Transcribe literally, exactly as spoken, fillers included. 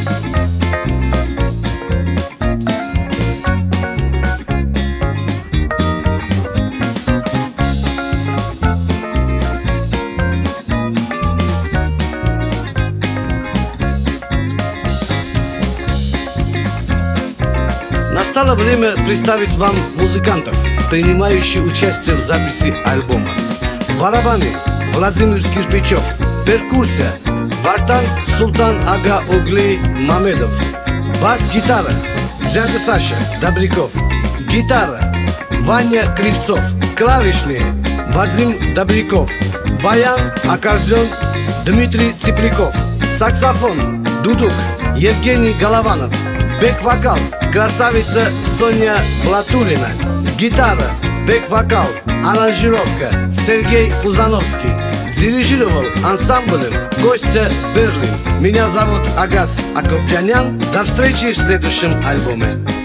Настало время представить вам музыкантов, принимающих участие в записи альбома. Барабаны – Владимир Кирпичев. Перкуссия – Вартан Султан Ага Оглей Мамедов. Бас-гитара – дядя Саша Добряков. Гитара – Ваня Кривцов. Клавишные – Вадим Добряков. Баян, аккордеон – Дмитрий Тепляков. Саксофон – Дудук – Евгений Голованов. Бэк-вокал – красавица Соня Блатулина. Гитара, бэк-вокал, аранжировка – Сергей Пузановский. Дирижировал ансамблем Костя Берлин. Меня зовут Агас Акопчанян. До встречи в следующем альбоме.